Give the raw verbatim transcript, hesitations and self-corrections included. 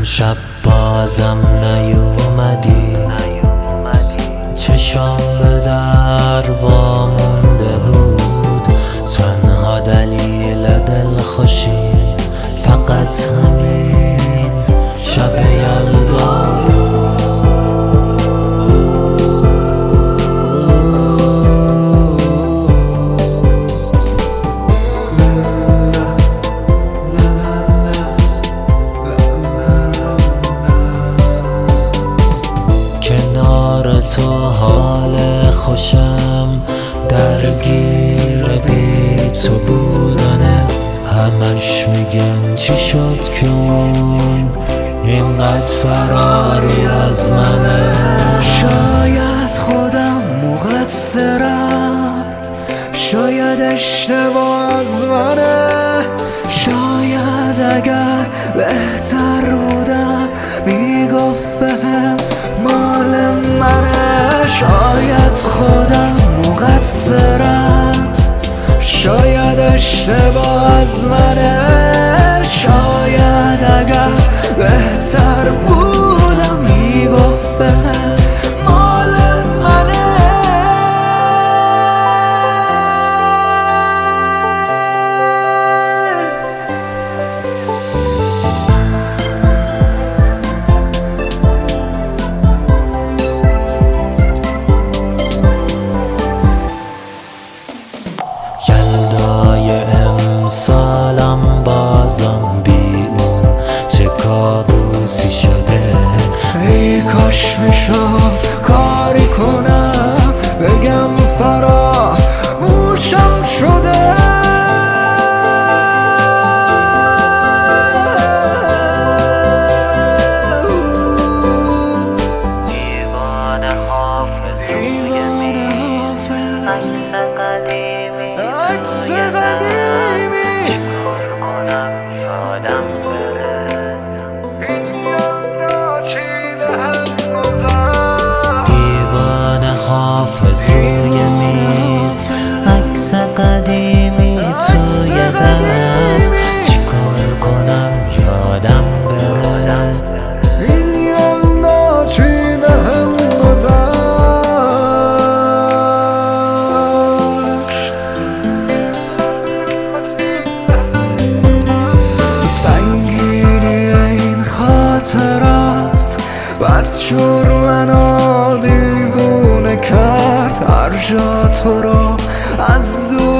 شب بازم نیومدی، چشام به در وامونده بود. تنها دلیل دلخوشی فقط همین شب یلدا بود. کنار تو حال خوشم درگیر بی تو بودنه. همش میگن چی شد که اون اینقدر فراری از منه. شاید خودم مقصرم، شاید اشتباه از منه. شاید اگر بهتر بودم میگفتم مال منه. شاید خودم مقصرم، شاید اشتباه از منه. شاید اگر بهتر بودم میگفتم مال منه. یلدای امسالم بازم بی اون چه کابوسی شده. ای کاش میشد کاری کنم بگم فراموشم شده. دیوانه حافظ روی میز، عکس قدیمی توی دست. چیکار کنم یادم بره این یلدا چی بهم گذشت. دیوانه حافظ روی میز، عکس قدیمی توی دست. چیکار کنم یادم بره این یلدا چی بهم گذشت. سنگینی این خاطرات بدجور منو دیوونه کرد. هر جا تو رو از دور